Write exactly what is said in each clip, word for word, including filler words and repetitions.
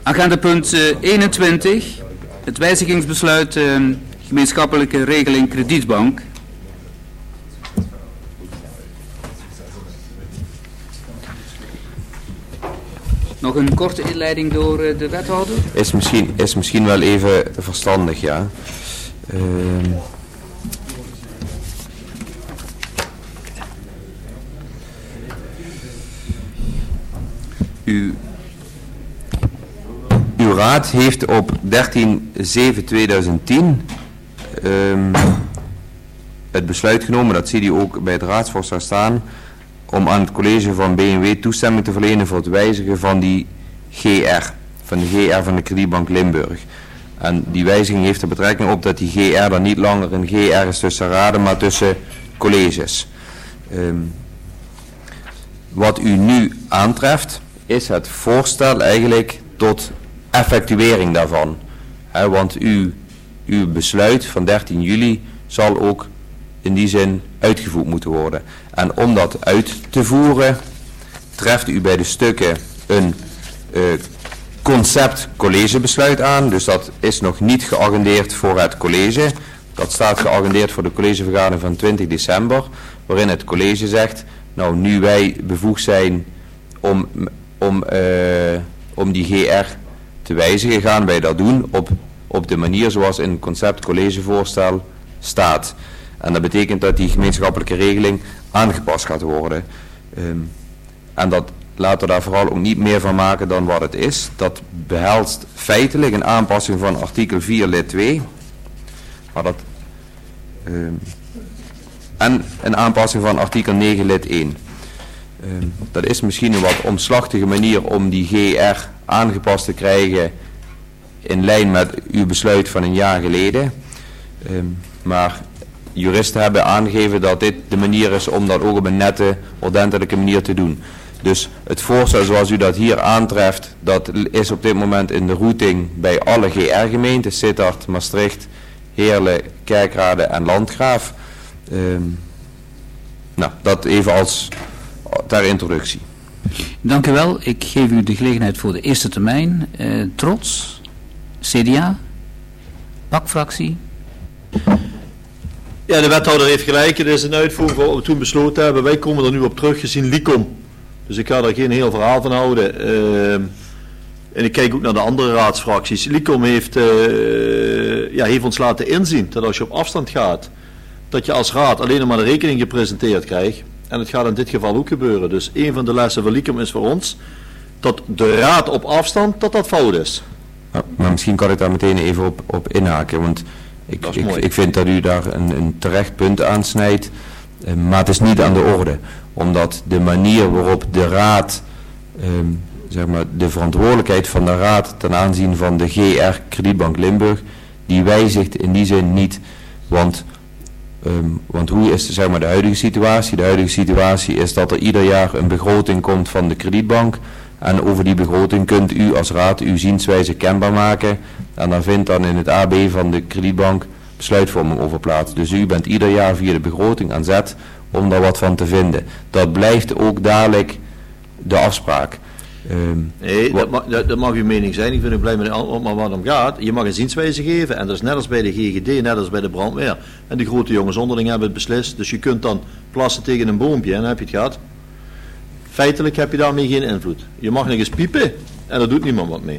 Agendapunt uh, eenentwintig. Het wijzigingsbesluit uh, gemeenschappelijke regeling kredietbank. Nog een korte inleiding door uh, de wethouder? Is misschien, is misschien wel even verstandig, ja. Uh, u, uw raad heeft op dertien zeven tweeduizend tien um, het besluit genomen, dat zie je ook bij het raadsvoorstel staan, om aan het college van B N W toestemming te verlenen voor het wijzigen van die G R, van de G R van de Kredietbank Limburg. En die wijziging heeft er betrekking op dat die G R dan niet langer een G R is tussen raden, maar tussen colleges. Um, wat u nu aantreft, is het voorstel eigenlijk tot effectuering daarvan. He, want uw, uw besluit van dertien juli zal ook in die zin uitgevoerd moeten worden. En om dat uit te voeren, treft u bij de stukken een uh, concept collegebesluit aan. Dus dat is nog niet geagendeerd voor het college. Dat staat geagendeerd voor de collegevergadering van twintig december, waarin het college zegt, nou nu wij bevoegd zijn om, om, uh, om die G R te wijzigen, gaan wij dat doen op, op de manier zoals in het concept collegevoorstel staat. En dat betekent dat die gemeenschappelijke regeling aangepast gaat worden. Um, en dat laten we daar vooral ook niet meer van maken dan wat het is. Dat behelst feitelijk een aanpassing van artikel vier lid twee. Maar dat, um, en een aanpassing van artikel negen lid één. Um, dat is misschien een wat omslachtige manier om die G R aangepast te krijgen in lijn met uw besluit van een jaar geleden. Um, maar juristen hebben aangegeven dat dit de manier is om dat ook op een nette, ordentelijke manier te doen. Dus het voorstel zoals u dat hier aantreft, dat is op dit moment in de routing bij alle G R-gemeenten, Sittard, Maastricht, Heerlen, Kerkrade en Landgraaf. Um, nou, dat even als ter introductie. Dank u wel. Ik geef u de gelegenheid voor de eerste termijn. Uh, Trots, C D A, P A C-fractie. Ja, de wethouder heeft gelijk. Het is een uitvoering van wat we toen besloten hebben. Wij komen er nu op terug gezien Licom. Dus ik ga er geen heel verhaal van houden. Uh, en ik kijk ook naar de andere raadsfracties. Licom heeft, uh, ja, heeft ons laten inzien dat als je op afstand gaat, dat je als raad alleen nog maar de rekening gepresenteerd krijgt. En het gaat in dit geval ook gebeuren. Dus een van de lessen van Licom is voor ons dat de raad op afstand, dat dat fout is. Maar, maar misschien kan ik daar meteen even op, op inhaken. Want ik, ik, ik vind dat u daar een, een terecht punt aansnijdt. Uh, maar het is niet aan de orde. Omdat de manier waarop de raad, um, zeg maar, de verantwoordelijkheid van de raad ten aanzien van de G R Kredietbank Limburg, die wijzigt in die zin niet. Want, um, want hoe is zeg maar, de huidige situatie? De huidige situatie is dat er ieder jaar een begroting komt van de kredietbank. En over die begroting kunt u als raad uw zienswijze kenbaar maken. En dan vindt dan in het A B van de kredietbank besluitvorming over plaats. Dus u bent ieder jaar via de begroting aan zet om daar wat van te vinden. Dat blijft ook dadelijk de afspraak. Um, nee, dat mag, dat, dat mag uw mening zijn. Ik vind het blij met maar wat het om gaat. Je mag een zienswijze geven en dat is net als bij de G G D, net als bij de brandweer. En de grote jongens onderling hebben het beslist. Dus je kunt dan plassen tegen een boompje en dan heb je het gehad. Feitelijk heb je daarmee geen invloed. Je mag nog eens piepen en daar doet niemand wat mee.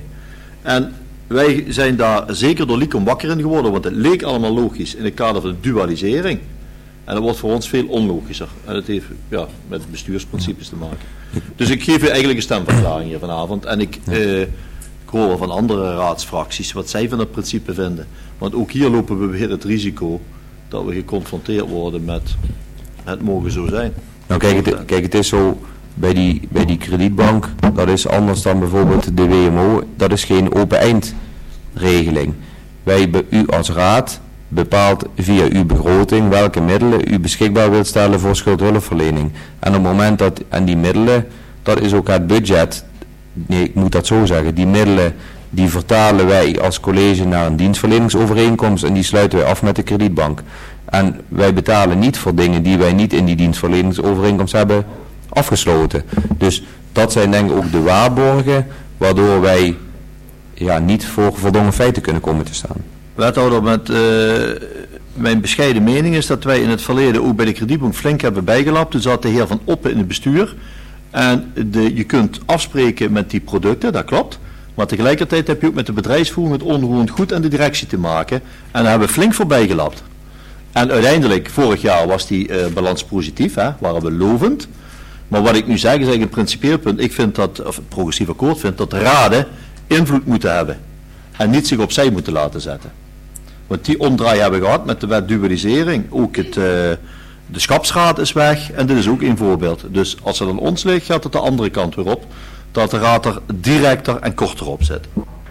En wij zijn daar zeker door Licom wakker in geworden, want het leek allemaal logisch in het kader van de dualisering. En dat wordt voor ons veel onlogischer. En dat heeft ja, met bestuursprincipes te maken. Dus ik geef u eigenlijk een stemverklaring hier vanavond. En ik, eh, ik hoor wel van andere raadsfracties wat zij van dat principe vinden. Want ook hier lopen we weer het risico dat we geconfronteerd worden met het mogen zo zijn. Nou kijk, het, kijk, het is zo bij die, bij die kredietbank, dat is anders dan bijvoorbeeld de W M O, dat is geen open eindregeling. Wij, u als raad, bepaalt via uw begroting welke middelen u beschikbaar wilt stellen voor schuldhulpverlening. En op het moment dat, en die middelen, dat is ook het budget, nee, ik moet dat zo zeggen, die middelen, die vertalen wij als college naar een dienstverleningsovereenkomst en die sluiten wij af met de kredietbank. En wij betalen niet voor dingen die wij niet in die dienstverleningsovereenkomst hebben afgesloten. Dus dat zijn denk ik ook de waarborgen waardoor wij ja, niet voor voldongen feiten kunnen komen te staan. Wethouder, met, uh, mijn bescheiden mening is dat wij in het verleden ook bij de kredietbank flink hebben bijgelapt. Toen zat de heer Van Oppen in het bestuur. En de, je kunt afspreken met die producten, dat klopt. Maar tegelijkertijd heb je ook met de bedrijfsvoering, het onroerend goed en de directie te maken. En daar hebben we flink voorbij gelapt. En uiteindelijk, vorig jaar was die uh, balans positief, hè, waren we lovend. Maar wat ik nu zeg is eigenlijk een principieel punt. Ik vind dat, of het progressief akkoord vindt, dat de raden invloed moeten hebben. En niet zich opzij moeten laten zetten. Want die omdraai hebben we gehad met de wet dualisering. Ook het, uh, de schapsraad is weg en dit is ook een voorbeeld. Dus als het aan ons ligt, gaat het de andere kant weer op. Dat de raad er directer en korter op zit.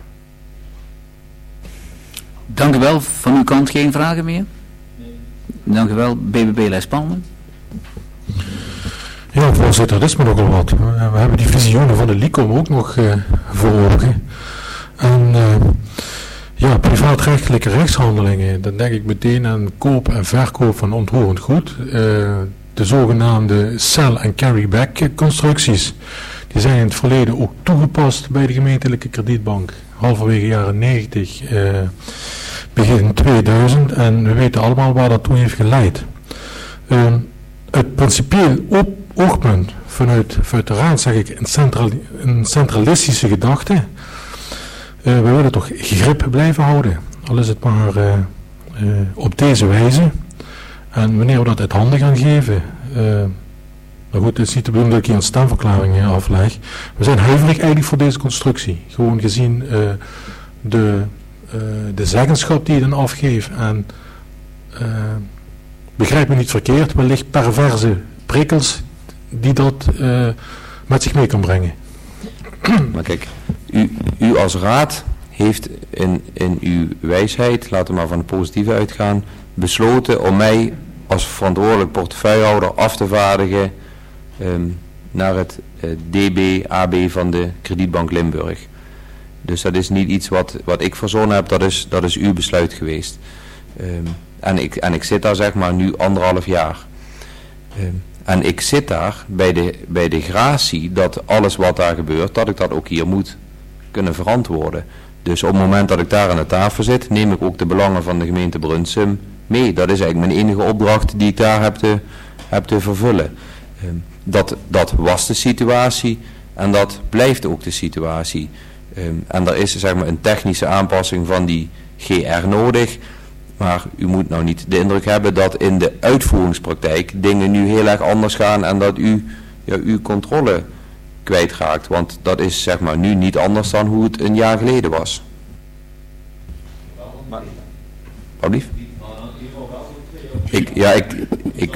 Dank u wel. Van uw kant geen vragen meer? Nee. Dank u wel. B B B Lijs Palmen. Ja, voorzitter, dat is me nogal wat. We hebben die visioenen van de LICOM ook nog uh, voor ogen. En uh, ja, privaatrechtelijke rechtshandelingen, dan denk ik meteen aan koop en verkoop van ontroerend goed. Uh, de zogenaamde sell- en carry-back constructies. Die zijn in het verleden ook toegepast bij de gemeentelijke kredietbank. Halverwege jaren negentig, uh, begin tweeduizend. En we weten allemaal waar dat toe heeft geleid. Uh, het principieel op, oogpunt vanuit, vanuit de raad zeg ik een, central, een centralistische gedachte. Uh, we willen toch grip blijven houden. Al is het maar uh, uh, op deze wijze. En wanneer we dat uit handen gaan geven... Uh, Maar goed, het is niet de bedoeling dat ik hier een stemverklaring afleg. We zijn huiverig eigenlijk voor deze constructie. Gewoon gezien uh, de, uh, de zeggenschap die je dan afgeeft. En uh, begrijp me niet verkeerd, wellicht perverse prikkels die dat uh, met zich mee kan brengen. Maar kijk, u, u als raad heeft in, in uw wijsheid, laten we maar van het positieve uitgaan, besloten om mij als verantwoordelijk portefeuillehouder af te vaardigen Um, naar het uh, D B A B van de Kredietbank Limburg. Dus dat is niet iets wat, wat ik verzonnen heb, dat is, dat is uw besluit geweest. Um, en, ik, en ik zit daar zeg maar nu anderhalf jaar. Um, en ik zit daar bij de, bij de gratie dat alles wat daar gebeurt, dat ik dat ook hier moet kunnen verantwoorden. Dus op het moment dat ik daar aan de tafel zit, neem ik ook de belangen van de gemeente Brunsum mee. Dat is eigenlijk mijn enige opdracht die ik daar heb te, heb te vervullen. Um, Dat, dat was de situatie en dat blijft ook de situatie. Um, en er is zeg maar een technische aanpassing van die G R nodig. Maar u moet nou niet de indruk hebben dat in de uitvoeringspraktijk dingen nu heel erg anders gaan en dat u ja, uw controle kwijtraakt. Want dat is zeg maar nu niet anders dan hoe het een jaar geleden was. Wat lief? Ik, ja, ik... ik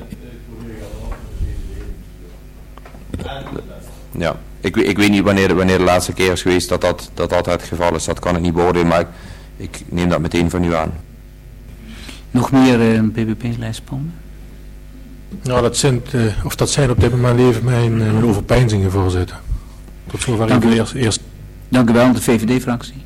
Ja, ik, ik weet niet wanneer de, wanneer de laatste keer is geweest dat dat, dat dat het geval is. Dat kan ik niet beoordelen, maar ik, ik neem dat meteen van u aan. Nog meer uh, B B P-lijstpanden? Nou, dat zijn, uh, of dat zijn op dit moment even mijn, uh, mijn overpeinzingen, voorzitter. Tot zover Dank ik u. eerst, eerst... Dank u wel, de V V D-fractie.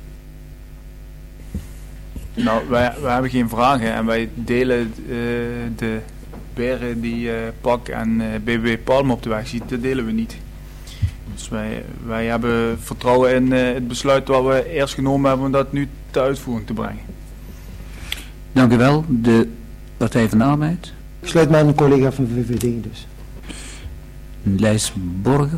Nou, wij, wij hebben geen vragen en wij delen uh, de beren die uh, P A C en uh, B B B Palmen op de weg ziet, dat delen we niet. Dus wij, wij hebben vertrouwen in uh, het besluit wat we eerst genomen hebben om dat nu ter uitvoering te brengen. Dank u wel, de Partij van de Arbeid. Ik sluit mij aan een collega van V V D dus. Lijs Borger.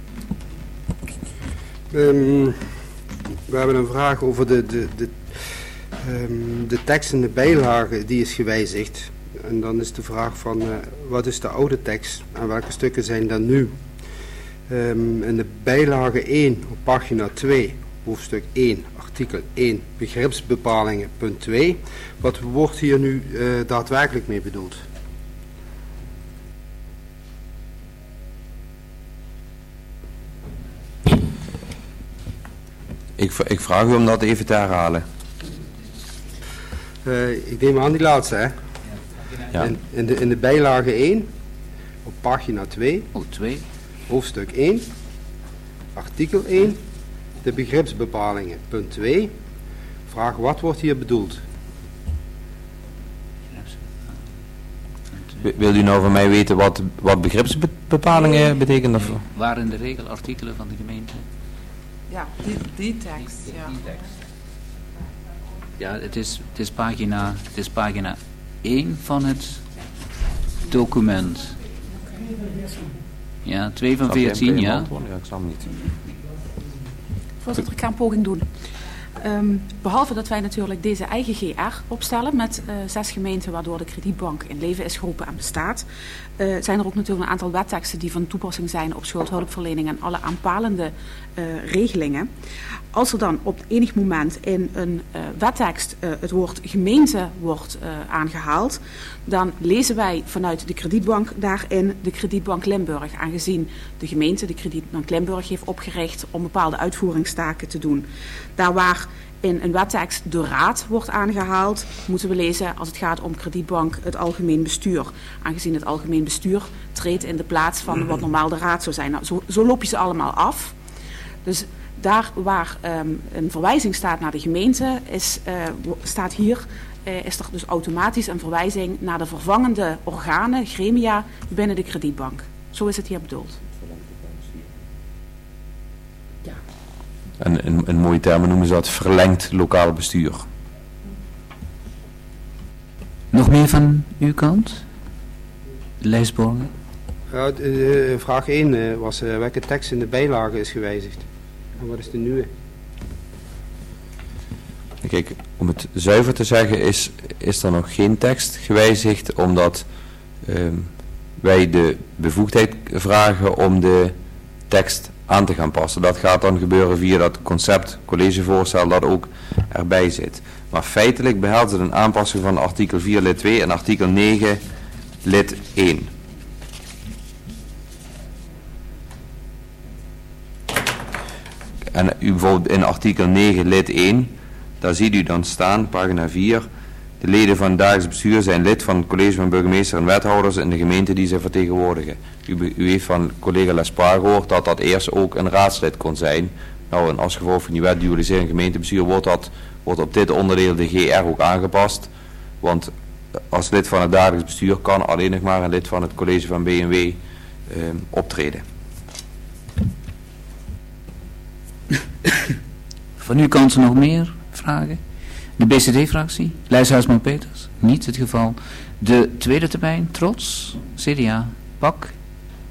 Um, we hebben een vraag over de, de, de, um, de tekst in de bijlage, die is gewijzigd. En dan is de vraag van, uh, wat is de oude tekst en welke stukken zijn dan nu? Um, in de bijlage één op pagina twee, hoofdstuk één, artikel één, begripsbepalingen, punt twee. Wat wordt hier nu uh, daadwerkelijk mee bedoeld? Ik, ik vraag u om dat even te herhalen. Uh, ik neem aan die laatste, hè? Ja. In, in, de, in de bijlage één, op pagina twee, oh, twee. hoofdstuk één, artikel één, de begripsbepalingen, punt twee. Vraag, wat wordt hier bedoeld? Wilt u nou van mij weten wat, wat begripsbepalingen betekenen? Waren de regelartikelen van de gemeente? Ja, die, die tekst, ja. Ja, het is, het is pagina, het is pagina één van het document. Ja, twee van veertien, ja. Ja, ik snap hem niet. Voorzitter, ik ga een poging doen. Um, behalve dat wij natuurlijk deze eigen G R opstellen met uh, zes gemeenten waardoor de kredietbank in leven is geroepen en bestaat, uh, zijn er ook natuurlijk een aantal wetteksten die van toepassing zijn op schuldhulpverlening en alle aanpalende uh, regelingen. Als er dan op enig moment in een uh, wettekst uh, het woord gemeente wordt uh, aangehaald, dan lezen wij vanuit de kredietbank daarin de kredietbank Limburg, aangezien de gemeente de kredietbank Limburg heeft opgericht om bepaalde uitvoeringstaken te doen. Daar waar in een wettekst de raad wordt aangehaald, moeten we lezen als het gaat om kredietbank het algemeen bestuur. Aangezien het algemeen bestuur treedt in de plaats van wat normaal de raad zou zijn. Nou, zo, zo loop je ze allemaal af. Dus daar waar um, een verwijzing staat naar de gemeente, is, uh, staat hier, uh, is er dus automatisch een verwijzing naar de vervangende organen, gremia, binnen de kredietbank. Zo is het hier bedoeld. Ja. En een, een mooie term noemen ze dat verlengd lokaal bestuur. Nog meer van uw kant? Lijstborgen? Ja, de, uh, vraag één uh, was uh, welke tekst in de bijlage is gewijzigd. En wat is de nieuwe? Kijk, om het zuiver te zeggen is, is er nog geen tekst gewijzigd, omdat uh, wij de bevoegdheid vragen om de tekst aan te gaan passen. Dat gaat dan gebeuren via dat concept collegevoorstel dat ook erbij zit. Maar feitelijk behelst het een aanpassing van artikel vier lid twee en artikel negen lid één. En u bijvoorbeeld in artikel negen lid één, daar ziet u dan staan, pagina vier, de leden van het dagelijks bestuur zijn lid van het college van burgemeester en wethouders in de gemeente die ze vertegenwoordigen. U, u heeft van collega Lespaar gehoord dat dat eerst ook een raadslid kon zijn. Nou, en als gevolg van die wet dualisering gemeentebestuur wordt, dat, wordt op dit onderdeel de G R ook aangepast. Want als lid van het dagelijks bestuur kan alleen nog maar een lid van het college van B en W eh, optreden. Van uw kant nog meer vragen? De B C D-fractie? Lijs Huisman-Peters? Niet het geval. De tweede termijn, Trots, C D A, P A C?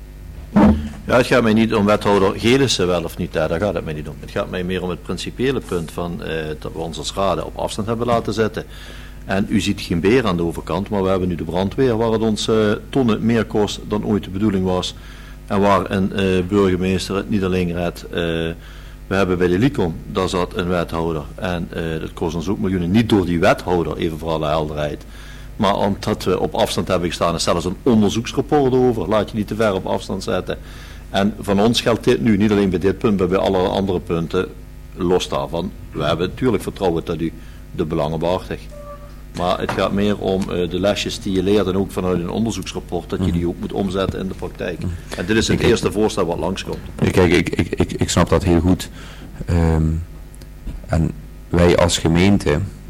Ja, het gaat mij niet om wethouder Gelissen wel of niet, daar, daar gaat het mij niet om. Het gaat mij meer om het principiële punt van eh, dat we ons als raden op afstand hebben laten zetten. En u ziet geen beer aan de overkant, maar we hebben nu de brandweer waar het ons uh, tonnen meer kost dan ooit de bedoeling was. En waar een uh, burgemeester het niet alleen redt. Uh, we hebben bij de Licom, daar zat een wethouder. En uh, dat kost ons ook miljoenen, niet door die wethouder, even voor alle helderheid. Maar omdat we op afstand hebben gestaan en zelfs een onderzoeksrapport over, laat je niet te ver op afstand zetten. En van ons geldt dit nu, niet alleen bij dit punt, maar bij alle andere punten, los daarvan. We hebben natuurlijk vertrouwen dat u de belangen behartigt. Maar het gaat meer om uh, de lesjes die je leert en ook vanuit een onderzoeksrapport, dat je die ook moet omzetten in de praktijk. En dit is het eerste voorstel wat langskomt. Kijk, ik, ik, ik, ik snap dat heel goed. Um, en wij als gemeente,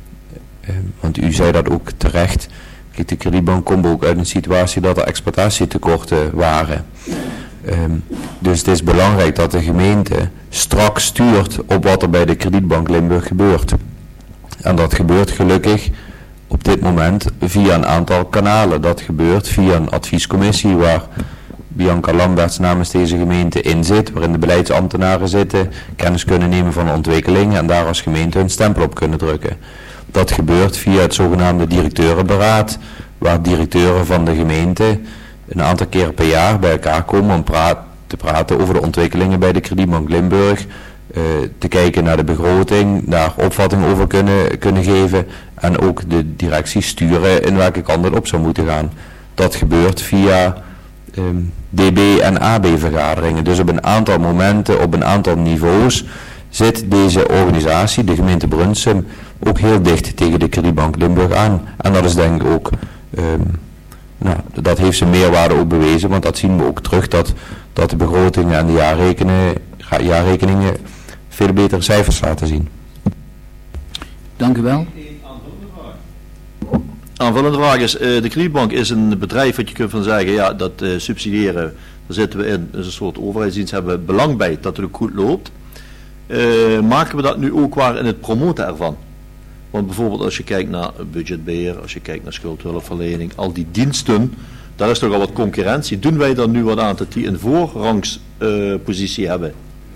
um, want u zei dat ook terecht, kijk, de kredietbank komt ook uit een situatie dat er exploitatietekorten waren. Um, dus het is belangrijk dat de gemeente strak stuurt op wat er bij de kredietbank Limburg gebeurt. En dat gebeurt gelukkig op dit moment via een aantal kanalen. Dat gebeurt via een adviescommissie waar Bianca Lamberts namens deze gemeente in zit, waarin de beleidsambtenaren zitten, kennis kunnen nemen van de ontwikkelingen en daar als gemeente hun stempel op kunnen drukken. Dat gebeurt via het zogenaamde directeurenberaad, waar directeuren van de gemeente een aantal keren per jaar bij elkaar komen om praat, te praten over de ontwikkelingen bij de kredietbank Limburg, uh, te kijken naar de begroting, daar opvatting over kunnen, kunnen geven en ook de directie sturen in welke kant het op zou moeten gaan. Dat gebeurt via um, D B en A B vergaderingen. Dus op een aantal momenten, op een aantal niveaus zit deze organisatie, de gemeente Brunsum, ook heel dicht tegen de kredietbank Limburg aan. En dat is denk ik ook, um, nou, dat heeft zijn meerwaarde ook bewezen, want dat zien we ook terug, dat, dat de begrotingen en de jaarrekeningen, jaarrekeningen veel betere cijfers laten zien. Dank u wel. Aanvullende vraag is, uh, de kredietbank is een bedrijf wat je kunt van zeggen, ja, dat uh, subsidiëren, daar zitten we in, dat is een soort overheidsdienst, hebben we belang bij dat het ook goed loopt. uh, maken we dat nu ook waar in het promoten ervan? Want bijvoorbeeld als je kijkt naar budgetbeheer, als je kijkt naar schuldhulpverlening, al die diensten, daar is toch al wat concurrentie. Doen wij dan nu wat aan dat die een voorrangspositie uh, hebben?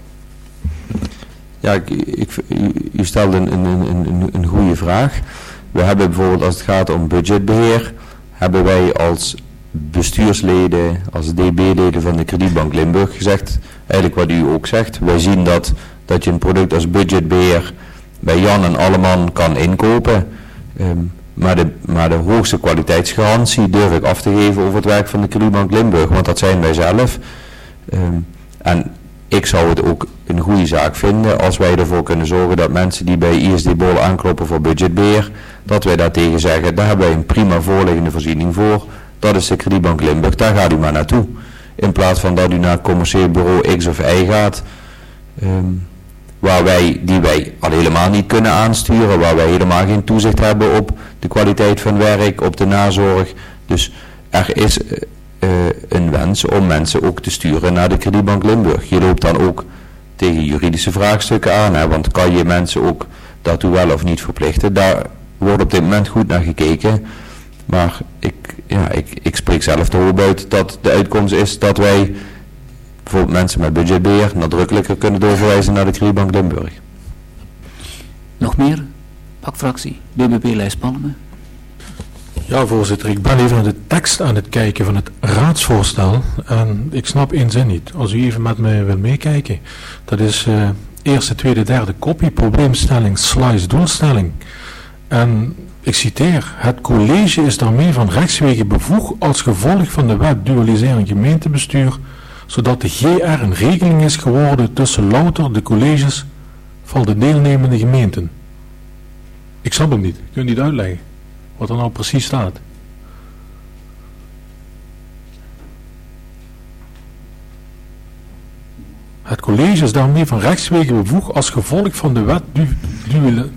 Ja, ik, ik, u, u stelde een, een, een, een goede vraag. We hebben bijvoorbeeld als het gaat om budgetbeheer, hebben wij als bestuursleden, als D B-leden van de Kredietbank Limburg gezegd, eigenlijk wat u ook zegt, wij zien dat, dat je een product als budgetbeheer bij Jan en Alleman kan inkopen, um, maar, de, maar de hoogste kwaliteitsgarantie durf ik af te geven over het werk van de Kredietbank Limburg, want dat zijn wij zelf. Um, en ik zou het ook een goede zaak vinden als wij ervoor kunnen zorgen dat mensen die bij I S D Bol aankloppen voor budgetbeheer, dat wij daartegen zeggen, daar hebben wij een prima voorliggende voorziening voor, dat is de Kredietbank Limburg, daar gaat u maar naartoe. In plaats van dat u naar het commercieel bureau X of Y gaat, um, waar wij, die wij al helemaal niet kunnen aansturen, waar wij helemaal geen toezicht hebben op de kwaliteit van werk, op de nazorg. Dus er is uh, uh, een wens om mensen ook te sturen naar de Kredietbank Limburg. Je loopt dan ook tegen juridische vraagstukken aan, hè, want kan je mensen ook daartoe wel of niet verplichten. Daar wordt op dit moment goed naar gekeken. Maar ik, ja, ik, ik spreek zelf erop uit dat de uitkomst is dat wij bijvoorbeeld mensen met budgetbeheer nadrukkelijker kunnen doorverwijzen naar de Kredietbank Limburg. Nog meer? Pakfractie, B B P-lijst Palmen. Ja, voorzitter, ik ben even naar de tekst aan het kijken van het raadsvoorstel en ik snap één zin niet. Als u even met me wil meekijken. Dat is uh, eerste, tweede, derde kopie, probleemstelling, slice, doelstelling. En ik citeer, het college is daarmee van rechtswege bevoegd als gevolg van de wet dualisering gemeentebestuur, zodat de G R een regeling is geworden tussen louter de colleges van de deelnemende gemeenten. Ik snap hem niet. Kunt u het uitleggen? Wat er nou precies staat? Het college is daarmee van rechtswege bevoegd als gevolg van de wet du, du,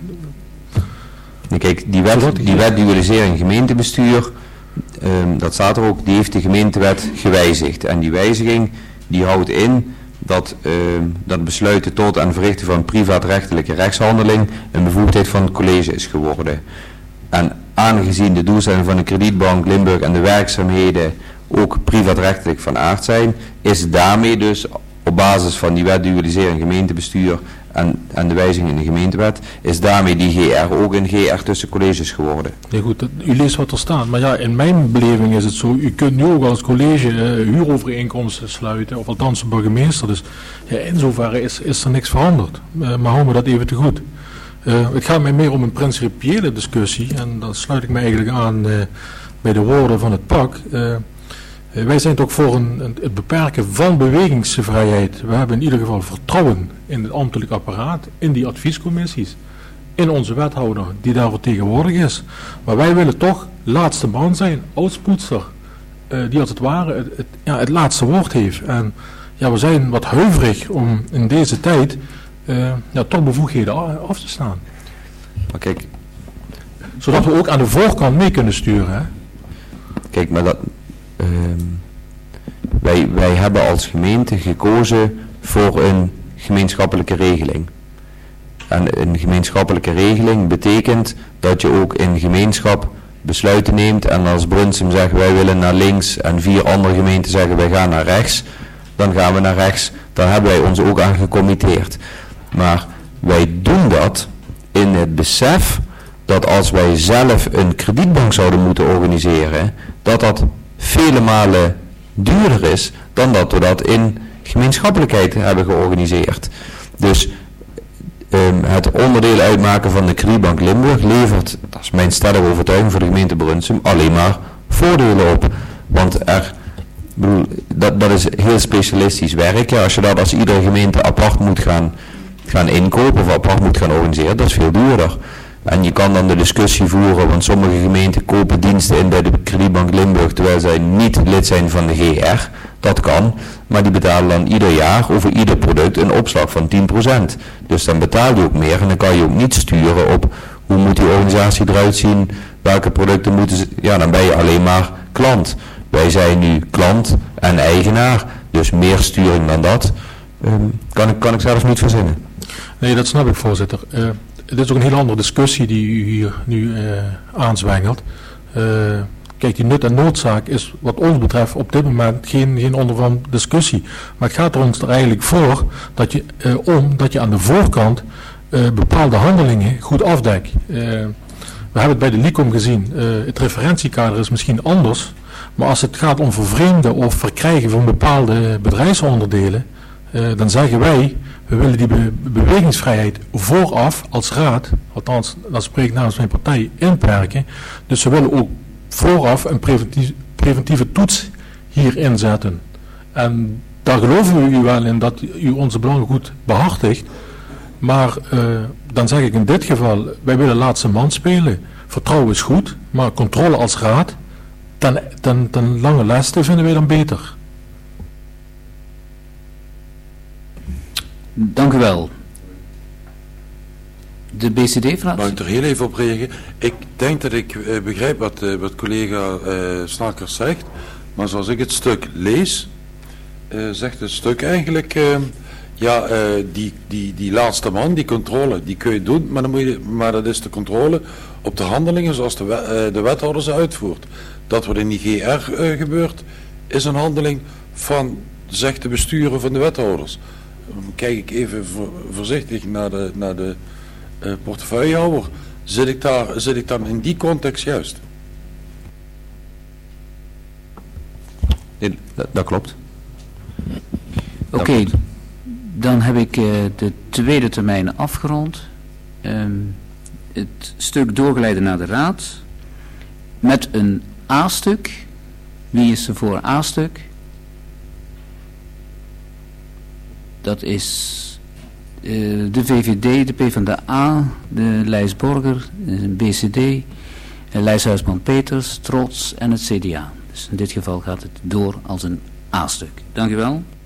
Kijk, die wet, die wet dualisering gemeentebestuur, um, dat staat er ook, die heeft de gemeentewet gewijzigd. En die wijziging, die houdt in dat, um, dat besluiten tot en verrichten van privaatrechtelijke rechtshandeling een bevoegdheid van het college is geworden. En aangezien de doelstellingen van de Kredietbank Limburg en de werkzaamheden ook privaatrechtelijk van aard zijn, is daarmee dus op basis van die wet dualisering gemeentebestuur en, en de wijziging in de gemeentewet, is daarmee die G R ook een G R tussen colleges geworden. Ja goed, dat, u leest wat er staat, maar ja, in mijn beleving is het zo, u kunt nu ook als college uh, huurovereenkomsten sluiten, of althans de burgemeester, dus ja, in zoverre is, is er niks veranderd. Uh, maar hou me dat even te goed. Uh, het gaat mij meer om een principiële discussie, en dan sluit ik me eigenlijk aan uh, bij de woorden van het P A C. Uh, uh, wij zijn toch voor een, een, het beperken van bewegingsvrijheid. We hebben in ieder geval vertrouwen in het ambtelijk apparaat, in die adviescommissies, in onze wethouder die daar vertegenwoordigd is. Maar wij willen toch laatste man zijn, oudspoetser, uh, die als het ware het, het, ja, het laatste woord heeft. En ja, we zijn wat huiverig om in deze tijd Uh, ja, toch bevoegdheden af te staan. Maar kijk, zodat we ook aan de voorkant mee kunnen sturen. Hè? Kijk, maar dat, uh, wij, wij hebben als gemeente gekozen voor een gemeenschappelijke regeling. En een gemeenschappelijke regeling betekent dat je ook in gemeenschap besluiten neemt. En als Brunsum zegt wij willen naar links en vier andere gemeenten zeggen wij gaan naar rechts, dan gaan we naar rechts. Daar hebben wij ons ook aan gecommitteerd. Maar wij doen dat in het besef dat als wij zelf een kredietbank zouden moeten organiseren, dat dat vele malen duurder is dan dat we dat in gemeenschappelijkheid hebben georganiseerd. Dus um, het onderdeel uitmaken van de Kredietbank Limburg levert, dat is mijn stellige overtuiging voor de gemeente Brunsum, alleen maar voordelen op. Want er bedoel, dat, dat is heel specialistisch werk. Ja, als je dat als iedere gemeente apart moet gaan, gaan inkopen of apart moet gaan organiseren, dat is veel duurder. En je kan dan de discussie voeren, want sommige gemeenten kopen diensten in bij de Kredietbank Limburg terwijl zij niet lid zijn van de G R. Dat kan, maar die betalen dan ieder jaar over ieder product een opslag van tien procent. Dus dan betaal je ook meer en dan kan je ook niet sturen op hoe moet die organisatie eruit zien, welke producten moeten ze, ja dan ben je alleen maar klant. Wij zijn nu klant en eigenaar, dus meer sturing dan dat um, kan, ik, kan ik zelfs niet verzinnen. Nee, dat snap ik, voorzitter. Uh, het is ook een heel andere discussie die u hier nu uh, aanzwengelt. Uh, kijk, die nut en noodzaak is wat ons betreft op dit moment geen, geen onderwerp discussie. Maar het gaat er ons er eigenlijk voor dat je, uh, om dat je aan de voorkant uh, bepaalde handelingen goed afdekt. Uh, we hebben het bij de LICOM gezien. Uh, het referentiekader is misschien anders. Maar als het gaat om vervreemden of verkrijgen van bepaalde bedrijfsonderdelen, uh, dan zeggen wij, we willen die be bewegingsvrijheid vooraf als raad, althans, dat spreek ik namens mijn partij, inperken. Dus we willen ook vooraf een preventief, preventieve toets hier inzetten. En daar geloven we u wel in dat u onze belangen goed behartigt. Maar uh, dan zeg ik in dit geval, wij willen laatste man spelen. Vertrouwen is goed, maar controle als raad, ten, ten, ten lange leste vinden wij dan beter. Dank u wel. De B C D-fractie. Mag ik er heel even op reageren? Ik denk dat ik uh, begrijp wat, uh, wat collega uh, Snakers zegt, maar zoals ik het stuk lees, uh, zegt het stuk eigenlijk, uh, ja, uh, die, die, die laatste man, die controle, die kun je doen, maar, dan moet je, maar dat is de controle op de handelingen zoals de, uh, de wethouder ze uitvoert. Dat wat in die G R uh, gebeurt, is een handeling van, zegt de besturen van de wethouders. Dan kijk ik even voor, voorzichtig naar de, naar de uh, portefeuillehouder. Zit ik, daar, zit ik dan in die context juist? Nee, dat, dat klopt. Oké, okay, dan heb ik uh, de tweede termijn afgerond. Um, het stuk doorgeleiden naar de raad. Met een A-stuk. Wie is er voor A-stuk? Dat is uh, de V V D, de PvdA, de Lijs Borger, de B C D, uh, Lijs Huisman-Peters, Trots en het C D A. Dus in dit geval gaat het door als een A-stuk. Dank u wel.